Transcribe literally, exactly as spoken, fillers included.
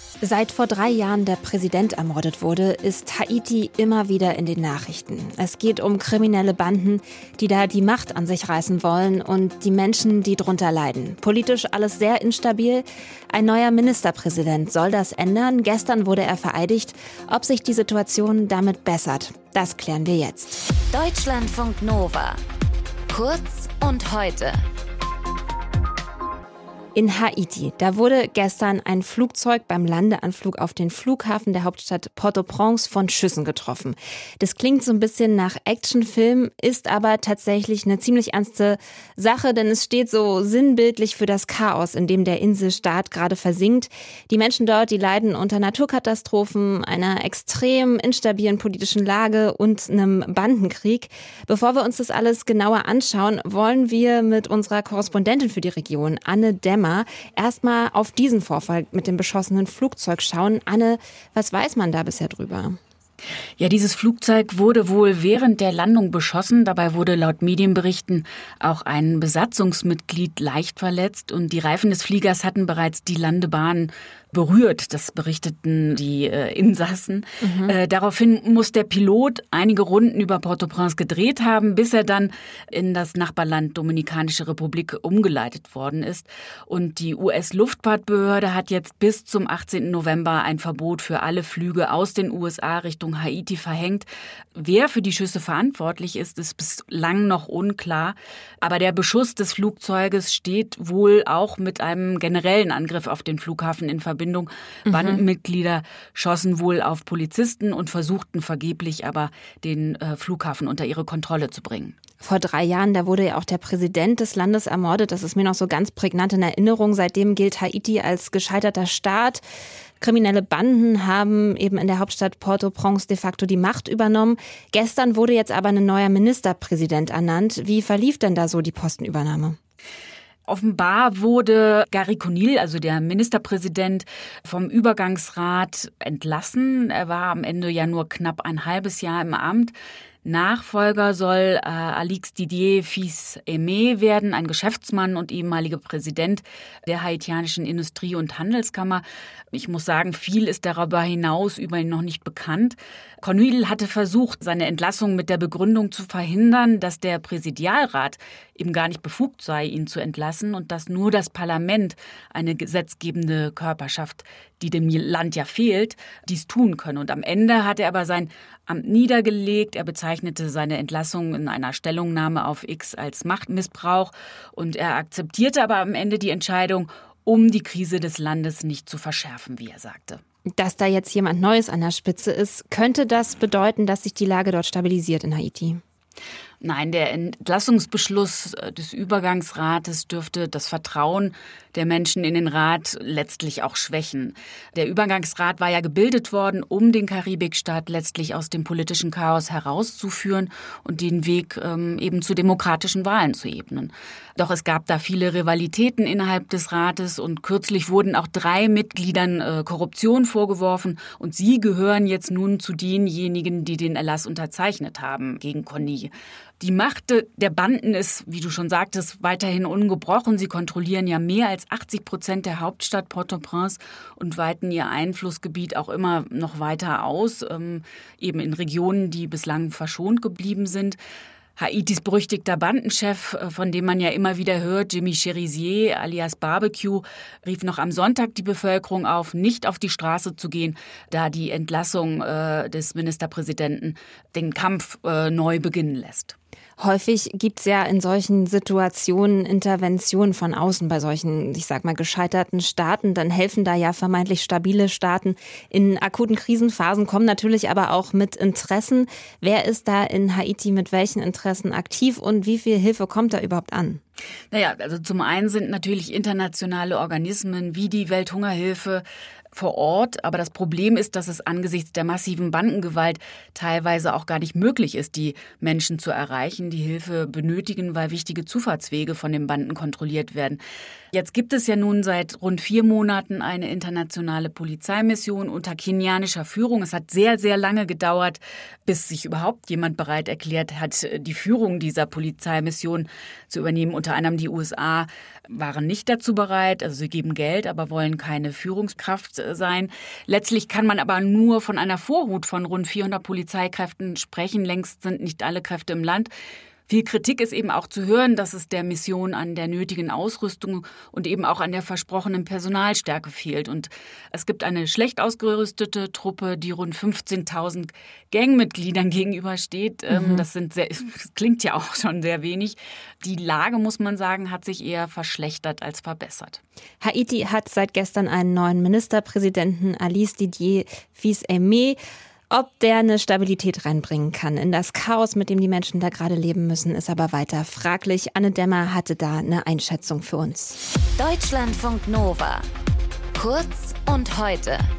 Seit vor drei Jahren der Präsident ermordet wurde, ist Haiti immer wieder in den Nachrichten. Es geht um kriminelle Banden, die da die Macht an sich reißen wollen und die Menschen, die drunter leiden. Politisch alles sehr instabil. Ein neuer Ministerpräsident soll das ändern. Gestern wurde er vereidigt. Ob sich die Situation damit bessert, das klären wir jetzt. Deutschlandfunk Nova. Kurz und heute. In Haiti, da wurde gestern ein Flugzeug beim Landeanflug auf den Flughafen der Hauptstadt Port-au-Prince von Schüssen getroffen. Das klingt so ein bisschen nach Actionfilm, ist aber tatsächlich eine ziemlich ernste Sache, denn es steht so sinnbildlich für das Chaos, in dem der Inselstaat gerade versinkt. Die Menschen dort, die leiden unter Naturkatastrophen, einer extrem instabilen politischen Lage und einem Bandenkrieg. Bevor wir uns das alles genauer anschauen, wollen wir mit unserer Korrespondentin für die Region, Anne Dämmer, erstmal auf diesen Vorfall mit dem beschossenen Flugzeug schauen. Anne, was weiß man da bisher drüber? Ja, dieses Flugzeug wurde wohl während der Landung beschossen. Dabei wurde laut Medienberichten auch ein Besatzungsmitglied leicht verletzt und die Reifen des Fliegers hatten bereits die Landebahn berührt. Das berichteten die äh, Insassen. Mhm. Äh, daraufhin muss der Pilot einige Runden über Port-au-Prince gedreht haben, bis er dann in das Nachbarland Dominikanische Republik umgeleitet worden ist. Und die U S-Luftfahrtbehörde hat jetzt bis zum achtzehnten November ein Verbot für alle Flüge aus den U S A Richtung Haiti verhängt. Wer für die Schüsse verantwortlich ist, ist bislang noch unklar. Aber der Beschuss des Flugzeuges steht wohl auch mit einem generellen Angriff auf den Flughafen in Verbindung. Verbindung. Mhm. Bandenmitglieder schossen wohl auf Polizisten und versuchten vergeblich aber, den äh, Flughafen unter ihre Kontrolle zu bringen. Vor drei Jahren, da wurde ja auch der Präsident des Landes ermordet. Das ist mir noch so ganz prägnant in Erinnerung. Seitdem gilt Haiti als gescheiterter Staat. Kriminelle Banden haben eben in der Hauptstadt Port-au-Prince de facto die Macht übernommen. Gestern wurde jetzt aber ein neuer Ministerpräsident ernannt. Wie verlief denn da so die Postenübernahme? Offenbar wurde Gary Conille, also der Ministerpräsident, vom Übergangsrat entlassen. Er war am Ende ja nur knapp ein halbes Jahr im Amt. Nachfolger soll äh, Alix Didier Fils-Aimé werden, ein Geschäftsmann und ehemaliger Präsident der haitianischen Industrie- und Handelskammer. Ich muss sagen, viel ist darüber hinaus über ihn noch nicht bekannt. Conille hatte versucht, seine Entlassung mit der Begründung zu verhindern, dass der Präsidialrat eben gar nicht befugt sei, ihn zu entlassen und dass nur das Parlament, eine gesetzgebende Körperschaft, die dem Land ja fehlt, dies tun könne. Und am Ende hat er aber sein Amt niedergelegt. Er bezeichnete seine Entlassung in einer Stellungnahme auf X als Machtmissbrauch und er akzeptierte aber am Ende die Entscheidung, um die Krise des Landes nicht zu verschärfen, wie er sagte. Dass da jetzt jemand Neues an der Spitze ist, könnte das bedeuten, dass sich die Lage dort stabilisiert in Haiti? Nein, der Entlassungsbeschluss des Übergangsrates dürfte das Vertrauen der Menschen in den Rat letztlich auch schwächen. Der Übergangsrat war ja gebildet worden, um den Karibikstaat letztlich aus dem politischen Chaos herauszuführen und den Weg ähm, eben zu demokratischen Wahlen zu ebnen. Doch es gab da viele Rivalitäten innerhalb des Rates und kürzlich wurden auch drei Mitgliedern äh, Korruption vorgeworfen und sie gehören jetzt nun zu denjenigen, die den Erlass unterzeichnet haben gegen Conille. Die Macht der Banden ist, wie du schon sagtest, weiterhin ungebrochen. Sie kontrollieren ja mehr als achtzig Prozent der Hauptstadt Port-au-Prince und weiten ihr Einflussgebiet auch immer noch weiter aus, ähm, eben in Regionen, die bislang verschont geblieben sind. Haitis berüchtigter Bandenchef, von dem man ja immer wieder hört, Jimmy Cherizier alias Barbecue, rief noch am Sonntag die Bevölkerung auf, nicht auf die Straße zu gehen, da die Entlassung äh, des Ministerpräsidenten den Kampf äh, neu beginnen lässt. Häufig gibt es ja in solchen Situationen Interventionen von außen bei solchen, ich sag mal, gescheiterten Staaten. Dann helfen da ja vermeintlich stabile Staaten. In akuten Krisenphasen kommen natürlich aber auch mit Interessen. Wer ist da in Haiti mit welchen Interessen aktiv und wie viel Hilfe kommt da überhaupt an? Naja, also zum einen sind natürlich internationale Organismen wie die Welthungerhilfe vor Ort. Aber das Problem ist, dass es angesichts der massiven Bandengewalt teilweise auch gar nicht möglich ist, die Menschen zu erreichen, die Hilfe benötigen, weil wichtige Zufahrtswege von den Banden kontrolliert werden. Jetzt gibt es ja nun seit rund vier Monaten eine internationale Polizeimission unter kenianischer Führung. Es hat sehr, sehr lange gedauert, bis sich überhaupt jemand bereit erklärt hat, die Führung dieser Polizeimission zu übernehmen. Unter Unter anderem die U S A waren nicht dazu bereit, also sie geben Geld, aber wollen keine Führungskraft sein. Letztlich kann man aber nur von einer Vorhut von rund vierhundert Polizeikräften sprechen. Längst sind nicht alle Kräfte im Land. Viel Kritik ist eben auch zu hören, dass es der Mission an der nötigen Ausrüstung und eben auch an der versprochenen Personalstärke fehlt. Und es gibt eine schlecht ausgerüstete Truppe, die rund fünfzehntausend Gangmitgliedern gegenübersteht. Mhm. Das sind sehr, das klingt ja auch schon sehr wenig. Die Lage, muss man sagen, hat sich eher verschlechtert als verbessert. Haiti hat seit gestern einen neuen Ministerpräsidenten, Alice Didier Fils-Aimé. Ob der eine Stabilität reinbringen kann in das Chaos, mit dem die Menschen da gerade leben müssen, ist aber weiter fraglich. Anne Dämmer hatte da eine Einschätzung für uns. Deutschlandfunk Nova. Kurz und heute.